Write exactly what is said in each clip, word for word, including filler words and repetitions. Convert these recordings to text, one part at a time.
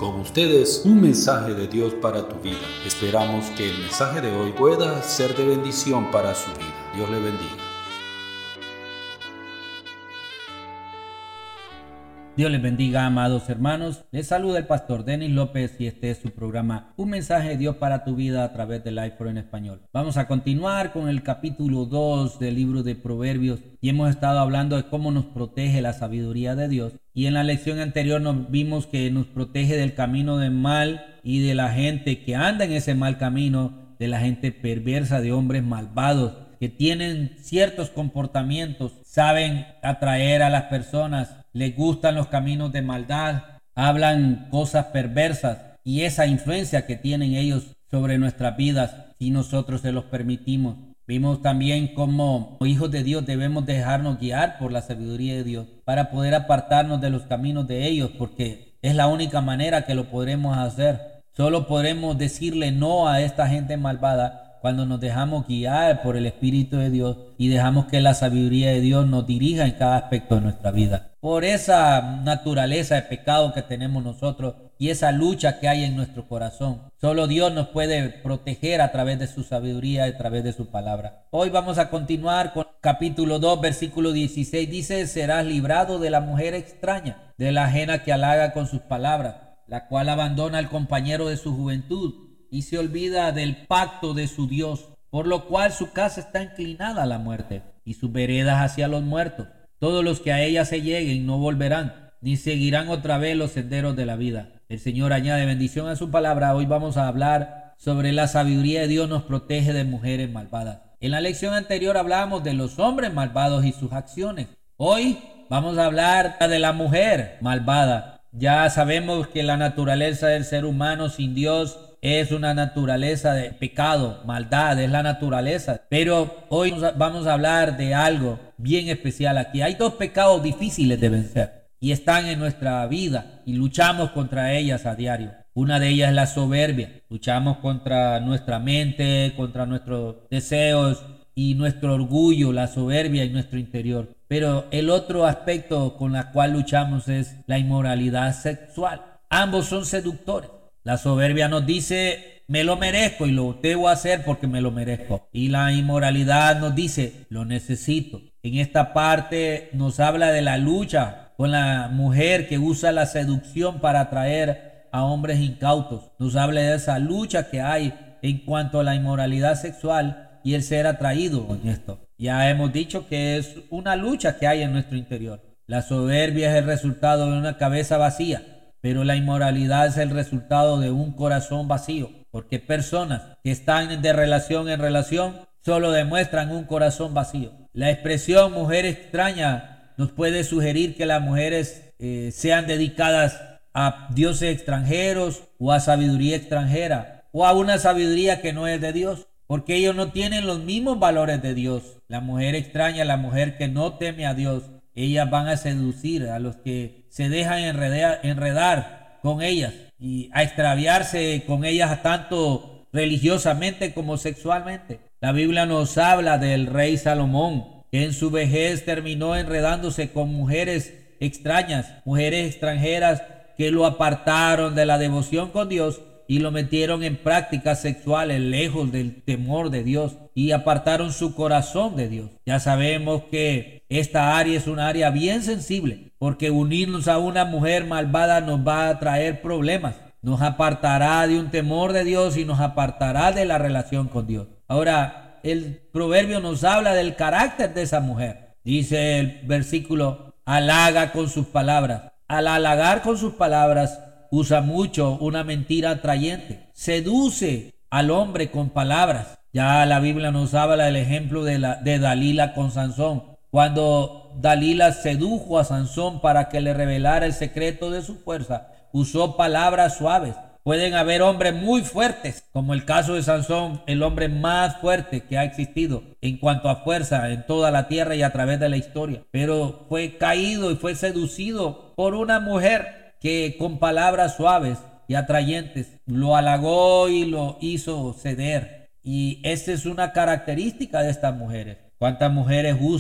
Con ustedes, un mensaje de Dios para tu vida. Esperamos que el mensaje de hoy pueda ser de bendición para su vida. Dios le bendiga. Dios les bendiga, amados hermanos. Les saluda el pastor Denis López y este es su programa Un mensaje de Dios para tu vida a través de Life en español. Vamos a continuar con el capítulo dos del libro de Proverbios y hemos estado hablando de cómo nos protege la sabiduría de Dios. Y en la lección anterior nos vimos que nos protege del camino del mal y de la gente que anda en ese mal camino, de la gente perversa, de hombres malvados que tienen ciertos comportamientos, saben atraer a las personas, les gustan los caminos de maldad, hablan cosas perversas y esa influencia que tienen ellos sobre nuestras vidas si nosotros se los permitimos. Vimos también cómo hijos de Dios debemos dejarnos guiar por la sabiduría de Dios para poder apartarnos de los caminos de ellos, porque es la única manera que lo podremos hacer. Solo podremos decirle no a esta gente malvada cuando nos dejamos guiar por el Espíritu de Dios y dejamos que la sabiduría de Dios nos dirija en cada aspecto de nuestra vida. Por esa naturaleza de pecado que tenemos nosotros y esa lucha que hay en nuestro corazón, solo Dios nos puede proteger a través de su sabiduría y a través de su palabra. Hoy vamos a continuar con capítulo dos, versículo dieciséis. Dice: serás librado de la mujer extraña, de la ajena que halaga con sus palabras, la cual abandona al compañero de su juventud y se olvida del pacto de su Dios, por lo cual su casa está inclinada a la muerte y sus veredas hacia los muertos. Todos los que a ella se lleguen no volverán, ni seguirán otra vez los senderos de la vida. El Señor añade bendición a su palabra. Hoy vamos a hablar sobre la sabiduría de Dios nos protege de mujeres malvadas. En la lección anterior hablábamos de los hombres malvados y sus acciones. Hoy vamos a hablar de la mujer malvada. Ya sabemos que la naturaleza del ser humano sin Dios es una naturaleza de pecado, maldad, es la naturaleza. Pero hoy vamos a hablar de algo bien especial aquí. Hay dos pecados difíciles de vencer y están en nuestra vida y luchamos contra ellas a diario. Una de ellas es la soberbia. Luchamos contra nuestra mente, contra nuestros deseos y nuestro orgullo, la soberbia en nuestro interior. Pero el otro aspecto con el cual luchamos es la inmoralidad sexual. Ambos son seductores. La soberbia nos dice, me lo merezco y lo debo hacer porque me lo merezco. Y la inmoralidad nos dice, lo necesito. En esta parte nos habla de la lucha con la mujer que usa la seducción para atraer a hombres incautos. Nos habla de esa lucha que hay en cuanto a la inmoralidad sexual y el ser atraído en esto. Ya hemos dicho que es una lucha que hay en nuestro interior. La soberbia es el resultado de una cabeza vacía, pero la inmoralidad es el resultado de un corazón vacío, porque personas que están de relación en relación solo demuestran un corazón vacío. La expresión mujer extraña nos puede sugerir que las mujeres eh, sean dedicadas a dioses extranjeros o a sabiduría extranjera o a una sabiduría que no es de Dios, porque ellos no tienen los mismos valores de Dios. La mujer extraña, la mujer que no teme a Dios, ellas van a seducir a los que se dejan enredar, enredar con ellas y a extraviarse con ellas tanto religiosamente como sexualmente. La Biblia nos habla del rey Salomón, que en su vejez terminó enredándose con mujeres extrañas, mujeres extranjeras que lo apartaron de la devoción con Dios y lo metieron en prácticas sexuales lejos del temor de Dios y apartaron su corazón de Dios. Ya sabemos que esta área es un área bien sensible, porque unirnos a una mujer malvada nos va a traer problemas. Nos apartará de un temor de Dios y nos apartará de la relación con Dios. Ahora, el proverbio nos habla del carácter de esa mujer. Dice el versículo, halaga con sus palabras. Al halagar con sus palabras, usa mucho una mentira atrayente. Seduce al hombre con palabras. Ya la Biblia nos habla del ejemplo de, la, de Dalila con Sansón. Cuando Dalila sedujo a Sansón para que le revelara el secreto de su fuerza, usó palabras suaves. Pueden haber hombres muy fuertes, como el caso de Sansón, el hombre más fuerte que ha existido en cuanto a fuerza en toda la tierra y a través de la historia. Pero fue caído y fue seducido por una mujer que con palabras suaves y atrayentes lo halagó y lo hizo ceder. Y esta es una característica de estas mujeres. ¿Cuántas mujeres usan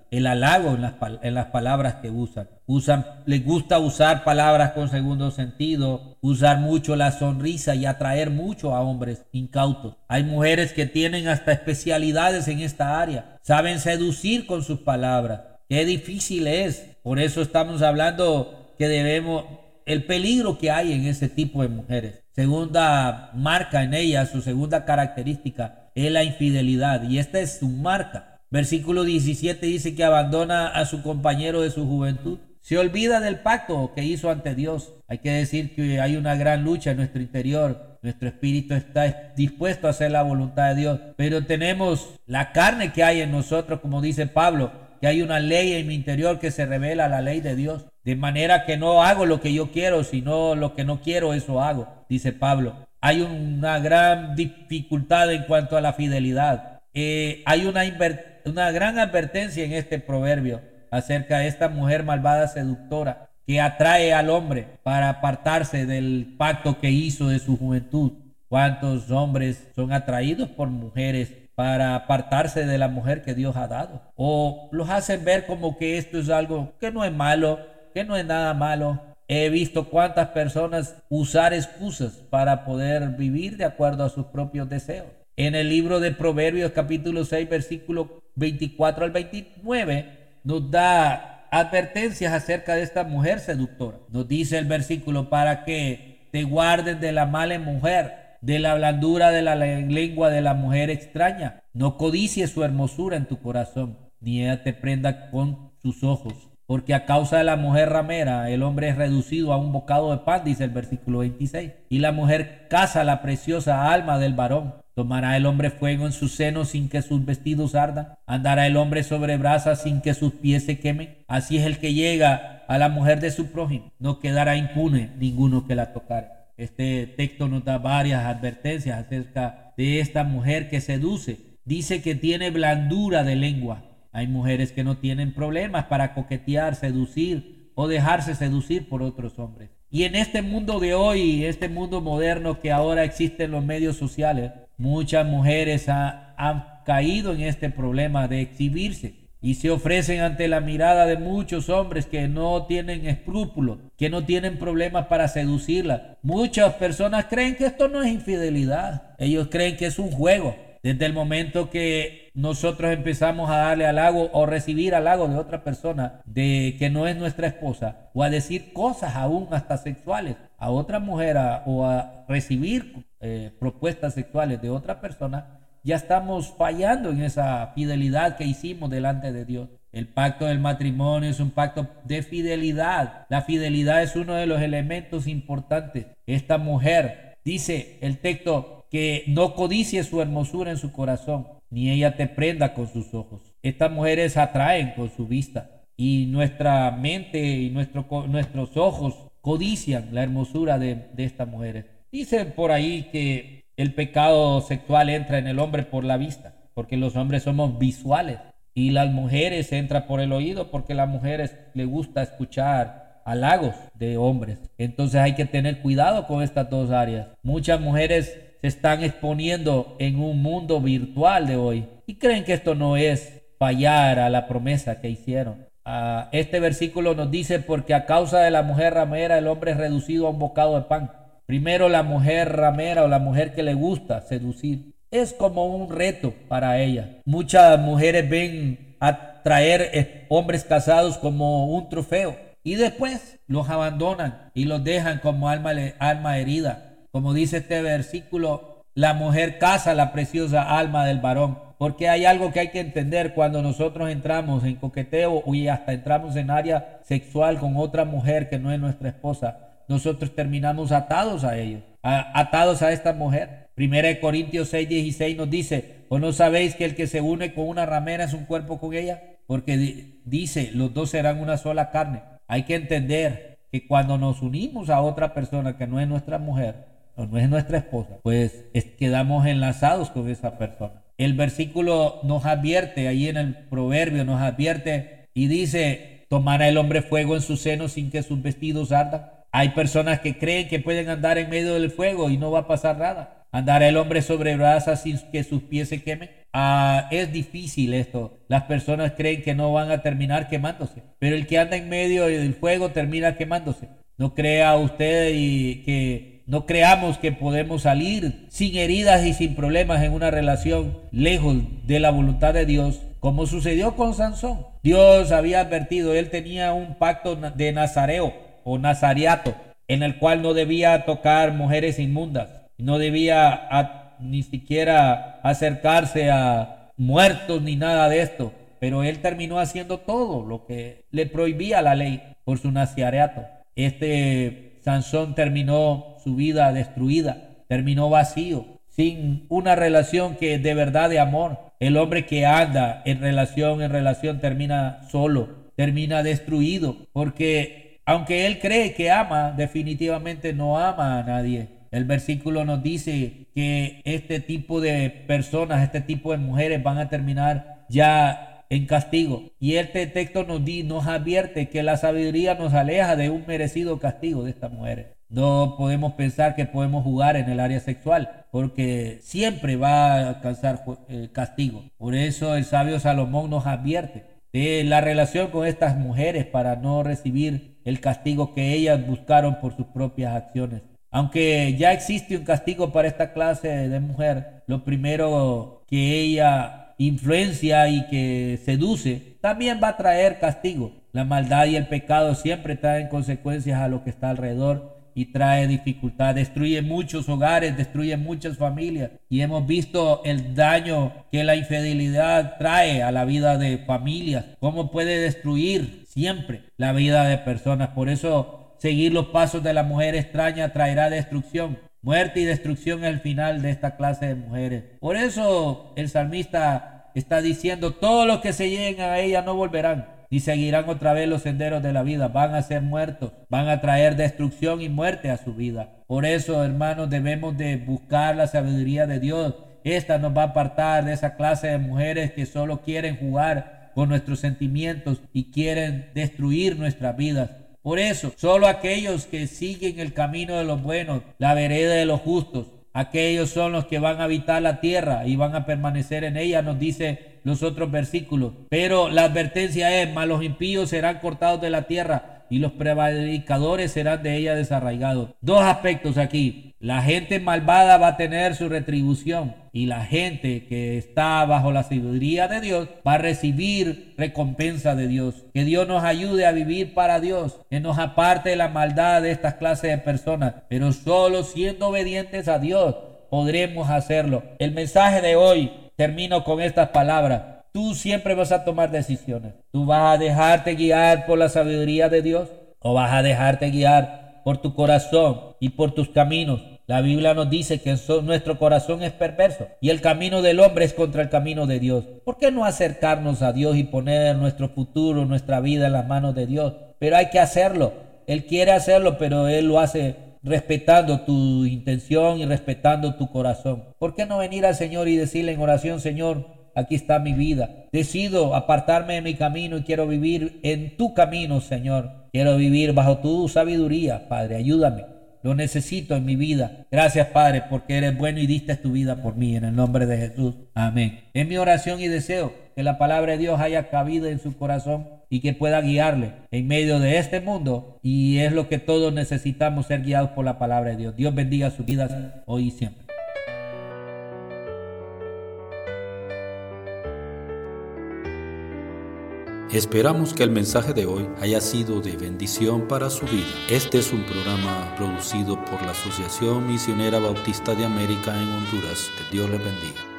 el halago en las, en las palabras que usan. Usan, les gusta usar palabras con segundo sentido, usar mucho la sonrisa y atraer mucho a hombres incautos. Hay mujeres que tienen hasta especialidades en esta área, saben seducir con sus palabras. Qué difícil es. Por eso estamos hablando que debemos, el peligro que hay en ese tipo de mujeres. Segunda marca en ellas, su segunda característica es la infidelidad, y esta es su marca. Versículo diecisiete dice que abandona a su compañero de su juventud. Se olvida del pacto que hizo ante Dios. Hay que decir que hay una gran lucha en nuestro interior. Nuestro espíritu está dispuesto a hacer la voluntad de Dios, pero tenemos la carne que hay en nosotros, como dice Pablo, que hay una ley en mi interior que se revela la ley de Dios. De manera que no hago lo que yo quiero, sino lo que no quiero, eso hago, dice Pablo. Hay una gran dificultad en cuanto a la fidelidad. Eh, hay una inversión. Una gran advertencia en este proverbio acerca de esta mujer malvada seductora que atrae al hombre para apartarse del pacto que hizo de su juventud. ¿Cuántos hombres son atraídos por mujeres para apartarse de la mujer que Dios ha dado? O los hacen ver como que esto es algo que no es malo, que no es nada malo. He visto cuántas personas usar excusas para poder vivir de acuerdo a sus propios deseos. En el libro de Proverbios capítulo seis versículo veinticuatro al veintinueve nos da advertencias acerca de esta mujer seductora. Nos dice el versículo: para que te guardes de la mala mujer, de la blandura de la lengua de la mujer extraña. No codicies su hermosura en tu corazón, ni ella te prenda con sus ojos. Porque a causa de la mujer ramera, el hombre es reducido a un bocado de pan, dice el versículo veintiséis. Y la mujer caza la preciosa alma del varón. ¿Tomará el hombre fuego en su seno sin que sus vestidos ardan? ¿Andará el hombre sobre brasas sin que sus pies se quemen? Así es el que llega a la mujer de su prójimo. No quedará impune ninguno que la tocare. Este texto nos da varias advertencias acerca de esta mujer que seduce. Dice que tiene blandura de lengua. Hay mujeres que no tienen problemas para coquetear, seducir o dejarse seducir por otros hombres. Y en este mundo de hoy, este mundo moderno que ahora existe en los medios sociales, muchas mujeres ha, han caído en este problema de exhibirse y se ofrecen ante la mirada de muchos hombres que no tienen escrúpulos, que no tienen problemas para seducirla. Muchas personas creen que esto no es infidelidad. Ellos creen que es un juego. Desde el momento que nosotros empezamos a darle halago o recibir halago de otra persona de que no es nuestra esposa, o a decir cosas aún hasta sexuales a otra mujer, a, o a recibir eh, propuestas sexuales de otra persona, ya estamos fallando en esa fidelidad que hicimos delante de Dios. El pacto del matrimonio es un pacto de fidelidad. La fidelidad es uno de los elementos importantes. Esta mujer, dice el texto, que no codicie su hermosura en su corazón, ni ella te prenda con sus ojos. Estas mujeres atraen con su vista, y nuestra mente y nuestro, nuestros ojos codician la hermosura de, de estas mujeres. Dicen por ahí que el pecado sexual entra en el hombre por la vista, porque los hombres somos visuales, y las mujeres entran por el oído, porque a las mujeres les gusta escuchar halagos de hombres. Entonces hay que tener cuidado con estas dos áreas. Muchas mujeres se están exponiendo en un mundo virtual de hoy y creen que esto no es fallar a la promesa que hicieron. Uh, este versículo nos dice: porque a causa de la mujer ramera el hombre es reducido a un bocado de pan. Primero, la mujer ramera, o la mujer que le gusta seducir, es como un reto para ella. Muchas mujeres ven atraer hombres casados como un trofeo y después los abandonan y los dejan como alma, alma herida. Como dice este versículo, la mujer caza la preciosa alma del varón. Porque hay algo que hay que entender cuando nosotros entramos en coqueteo y hasta entramos en área sexual con otra mujer que no es nuestra esposa. Nosotros terminamos atados a ellos, a, atados a esta mujer. Primera de Corintios seis dieciséis nos dice: ¿o no sabéis que el que se une con una ramera es un cuerpo con ella? Porque di, dice, los dos serán una sola carne. Hay que entender que cuando nos unimos a otra persona que no es nuestra mujer, o no es nuestra esposa, pues es, quedamos enlazados con esa persona. El versículo nos advierte, ahí en el proverbio nos advierte y dice: ¿tomará el hombre fuego en su seno sin que sus vestidos ardan? Hay personas que creen que pueden andar en medio del fuego y no va a pasar nada. ¿Andará el hombre sobre brasas sin que sus pies se quemen? Ah, es difícil esto. Las personas creen que no van a terminar quemándose, pero el que anda en medio del fuego termina quemándose. No crea usted y que no creamos que podemos salir sin heridas y sin problemas en una relación lejos de la voluntad de Dios, como sucedió con Sansón. Dios había advertido, él tenía un pacto de nazareo o nazareato, en el cual no debía tocar mujeres inmundas, no debía a, ni siquiera acercarse a muertos ni nada de esto, pero él terminó haciendo todo lo que le prohibía la ley por su nazareato. Este Sansón terminó su vida destruida, terminó vacío, sin una relación que de verdad de amor. El hombre que anda en relación en relación termina solo, termina destruido, porque aunque él cree que ama, definitivamente no ama a nadie. El versículo nos dice que este tipo de personas, este tipo de mujeres van a terminar ya en castigo. Y este texto nos, di, nos advierte que la sabiduría nos aleja de un merecido castigo de estas mujeres. No podemos pensar que podemos jugar en el área sexual, porque siempre va a alcanzar eh, castigo. Por eso el sabio Salomón nos advierte de la relación con estas mujeres para no recibir el castigo que ellas buscaron por sus propias acciones. Aunque ya existe un castigo para esta clase de mujer, lo primero que ella influencia y que seduce también va a traer castigo. La maldad y el pecado siempre traen consecuencias a lo que está alrededor y trae dificultad, destruye muchos hogares, destruye muchas familias, y hemos visto el daño que la infidelidad trae a la vida de familias, cómo puede destruir siempre la vida de personas. Por eso seguir los pasos de la mujer extraña traerá destrucción. Muerte y destrucción es el final de esta clase de mujeres. Por eso el salmista está diciendo, todos los que se lleguen a ella no volverán, ni seguirán otra vez los senderos de la vida. Van a ser muertos, van a traer destrucción y muerte a su vida. Por eso, hermanos, debemos de buscar la sabiduría de Dios. Esta nos va a apartar de esa clase de mujeres que solo quieren jugar con nuestros sentimientos y quieren destruir nuestras vidas. Por eso, solo aquellos que siguen el camino de los buenos, la vereda de los justos, aquellos son los que van a habitar la tierra y van a permanecer en ella, nos dice los otros versículos. Pero la advertencia es, mas los impíos serán cortados de la tierra y los prevaricadores serán de ella desarraigados. Dos aspectos aquí. La gente malvada va a tener su retribución y la gente que está bajo la sabiduría de Dios va a recibir recompensa de Dios. Que Dios nos ayude a vivir para Dios, que nos aparte de la maldad de estas clases de personas, pero solo siendo obedientes a Dios podremos hacerlo. El mensaje de hoy termino con estas palabras. Tú siempre vas a tomar decisiones. Tú vas a dejarte guiar por la sabiduría de Dios o vas a dejarte guiar por tu corazón y por tus caminos. La Biblia nos dice que nuestro corazón es perverso y el camino del hombre es contra el camino de Dios. ¿Por qué no acercarnos a Dios y poner nuestro futuro, nuestra vida en las manos de Dios? Pero hay que hacerlo. Él quiere hacerlo, pero Él lo hace respetando tu intención y respetando tu corazón. ¿Por qué no venir al Señor y decirle en oración, Señor, aquí está mi vida. Decido apartarme de mi camino y quiero vivir en tu camino, Señor. Quiero vivir bajo tu sabiduría, Padre. Ayúdame. Lo necesito en mi vida. Gracias, Padre, porque eres bueno y diste tu vida por mí. En el nombre de Jesús. Amén. Es mi oración y deseo que la palabra de Dios haya cabido en su corazón y que pueda guiarle en medio de este mundo. Y es lo que todos necesitamos, ser guiados por la palabra de Dios. Dios bendiga sus vidas hoy y siempre. Esperamos que el mensaje de hoy haya sido de bendición para su vida. Este es un programa producido por la Asociación Misionera Bautista de América en Honduras. Que Dios les bendiga.